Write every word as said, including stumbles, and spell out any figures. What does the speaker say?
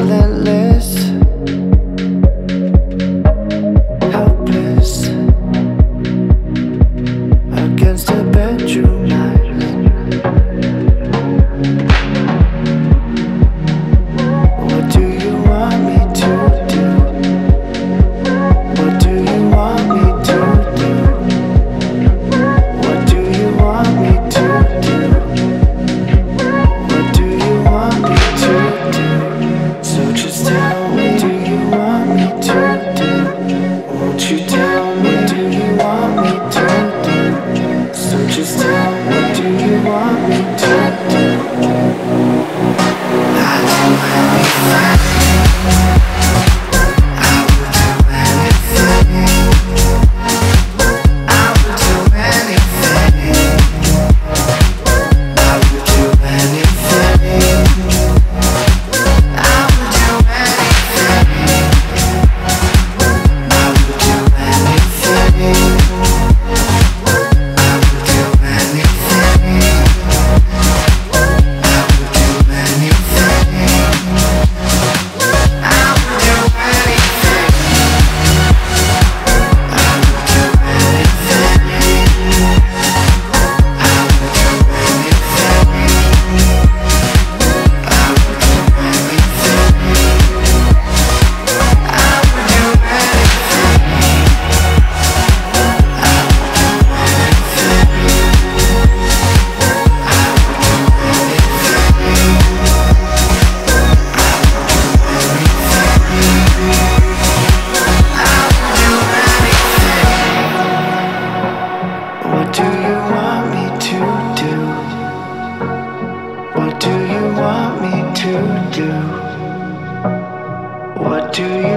relentless, helpless against the bedroom lights. What do you want me to do? What do you want me to do? What do you want me to do? What do you want me to do? So just tell me, do you want me to do? Won't you tell me, do you want me to do? So just tell me, do you want me to do? I'll do anything. I will do anything. I will do anything. I will do anything. I will do anything. I will do anything. I will do anything. I will do anything. I will do anything. I will do anything. I will do anything. I will do anything. I will do What do you want me to do? What do you want me to do? What do you